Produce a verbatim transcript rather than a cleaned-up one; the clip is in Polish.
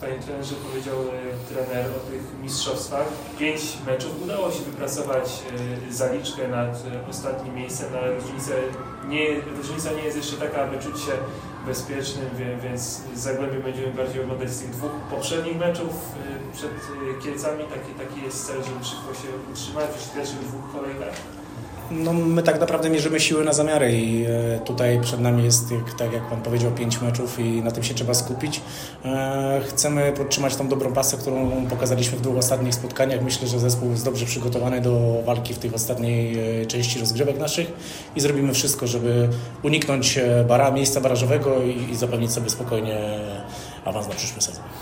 panie trenerze, powiedział trener o tych mistrzostwach. Pięć meczów udało się wypracować zaliczkę nad ostatnim miejscem, no ale różnica nie, różnica nie jest jeszcze taka, aby czuć się bezpiecznym, więc z Zagłębiem będziemy bardziej oglądać z tych dwóch poprzednich meczów przed Kielcami. Taki, taki jest cel, żeby szybko się utrzymać w pierwszych dwóch kolejkach. No, my tak naprawdę mierzymy siły na zamiary i e, tutaj przed nami jest, jak, tak jak Pan powiedział, pięć meczów i na tym się trzeba skupić. E, chcemy podtrzymać tą dobrą pasę, którą pokazaliśmy w dwóch ostatnich spotkaniach. Myślę, że zespół jest dobrze przygotowany do walki w tych ostatniej e, części rozgrywek naszych i zrobimy wszystko, żeby uniknąć bara, miejsca barażowego i, i zapewnić sobie spokojnie awans na przyszły sezon.